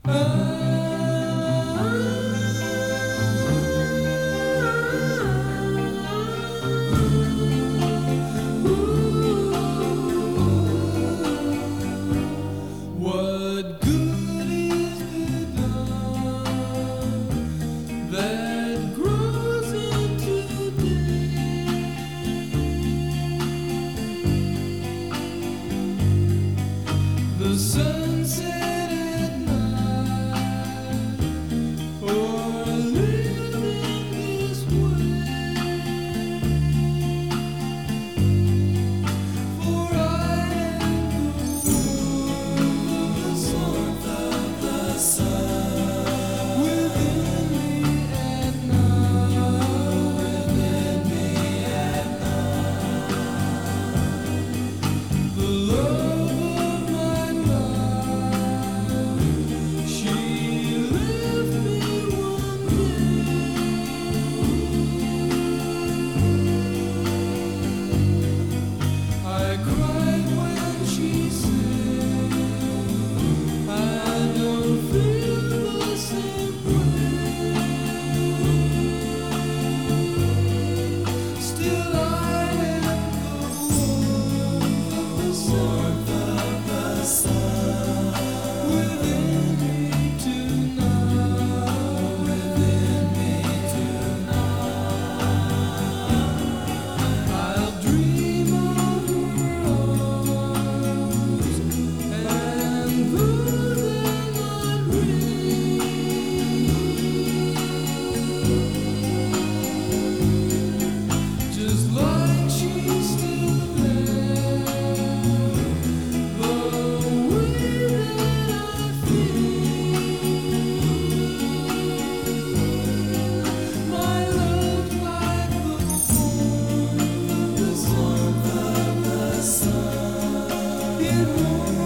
What good is the dawn that grows into day? The sunset at night, or living this way. For I am the warmth of the sun within me at night, within me at night. The love of my life, she left me one day. I cried when she said, I don't feel the same way. Still I am the warmth of the sun within me tonight, within me tonight. I'll dream of her arms, and though they're not real, just like she's still there, the way that I feel, my love's like the warmth of the sun, it won't